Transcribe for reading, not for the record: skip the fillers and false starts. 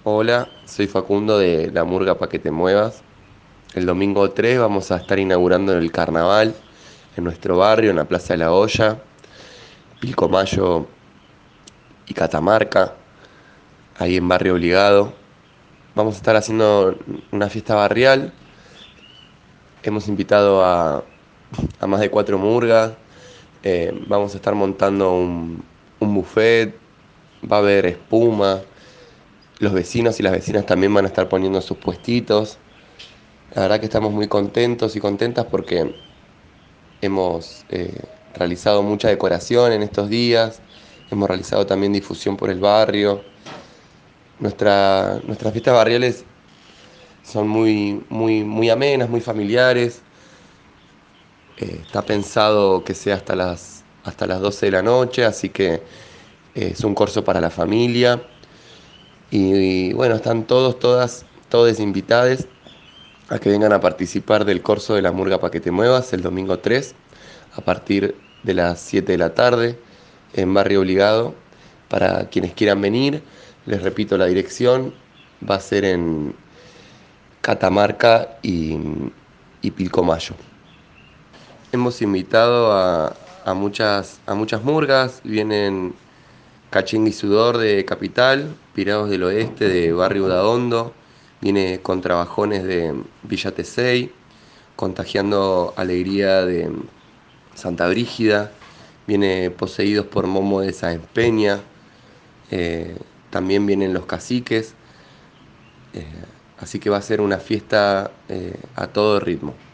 Hola, soy Facundo de La Murga Pa' que te muevas. El domingo 3 vamos a estar inaugurando el carnaval en nuestro barrio, en la Plaza de la Olla, Pilcomayo y Catamarca, ahí en Barrio Obligado. Vamos a estar haciendo una fiesta barrial. Hemos invitado a más de 4 murgas. Vamos a estar montando un buffet. Va a haber espuma. Los vecinos y las vecinas también van a estar poniendo sus puestitos. La verdad que estamos muy contentos y contentas porque hemos realizado mucha decoración en estos días, hemos realizado también difusión por el barrio. Nuestras fiestas barriales son muy amenas, muy familiares. Está pensado que sea hasta las 12 de la noche, así que es un corso para la familia. Y bueno, están todos invitados a que vengan a participar del corso de la Murga Pa' que te muevas el domingo 3 a partir de las 7 de la tarde en Barrio Obligado. Para quienes quieran venir, les repito la dirección, va a ser en Catamarca y Pilcomayo. Hemos invitado a muchas murgas, vienen Cachengue y Sudor de Capital, Pirados del Oeste de Barrio Udaondo, viene Contrabajones de Villa Tesey, Contagiando Alegría de Santa Brígida, viene Poseídos por Momo de Sáenz Peña, eh, también vienen Los Caciques, así que va a ser una fiesta a todo ritmo.